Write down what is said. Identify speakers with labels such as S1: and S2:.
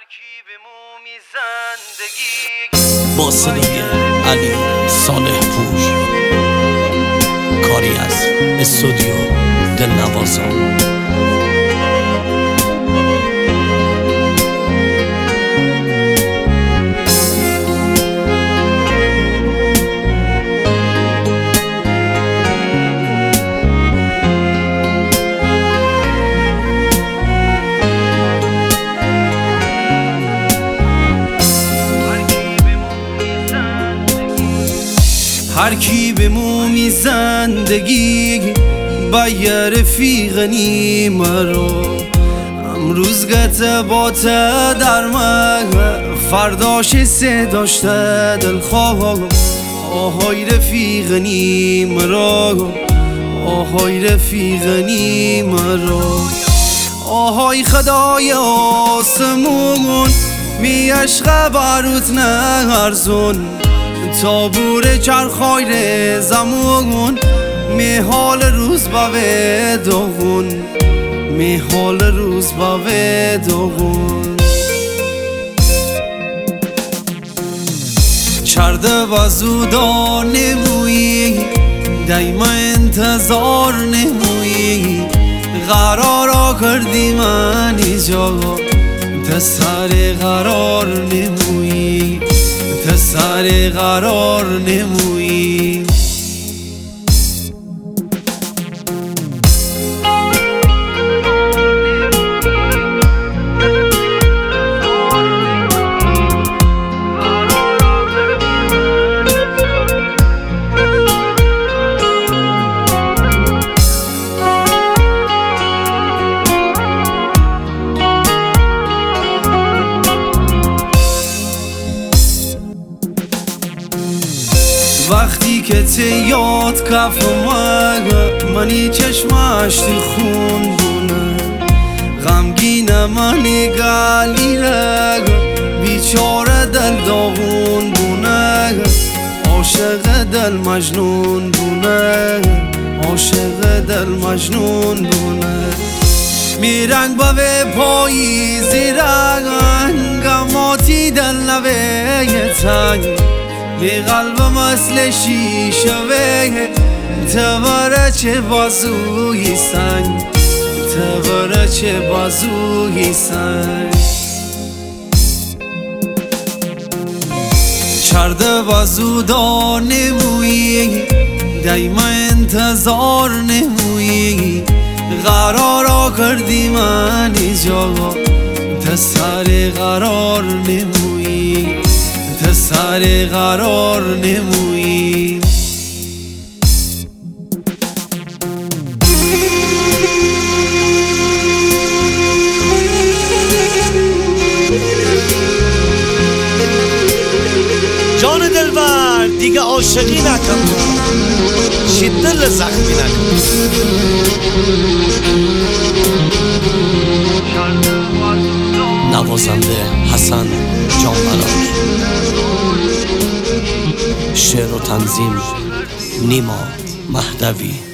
S1: ترکیب مومی زندگی
S2: با صدای علی صالح پور، کاری از استودیو دلنوازان.
S1: هر کی به مومی زندگی با یه رفیقنی مرا امروز گته باته در من فرداش سه داشته دلخواه آهای رفیقنی مرا آهای رفیقنی مرا آهای خدای آسمون می عشق باروت نهرزون تابور چرخایر زمون می حال روز با دوغون می حال روز با دوغون چرده و زودا نمویی دایما انتظار نمویی قرارا کردی من ایجا تسر قرار نمویی تسر قرار نمویی وقتی که یاد کف منی چشمش تو خون بونه غمگین منی گلی رگ بیچاره دل داغون بونه عاشق دل مجنون بونه عاشق دل مجنون بونه میرنگ با پاییزی رنگ گماتی دل نوه تنگ بی قلب مثل شیشه تبره چه بازوی سنگ تبره چه بازوی سنگ چرده بازودا نمویی دایما انتظار نمویی قرارا کردی من ایجا تسر قرار نمویی تسر قرار نمویی
S2: جان دلبر دیگه عاشقی نکن، دل زخمی نکن. نوازنده حسن جانبرار، شعر و تنظیم نیما مهدوی.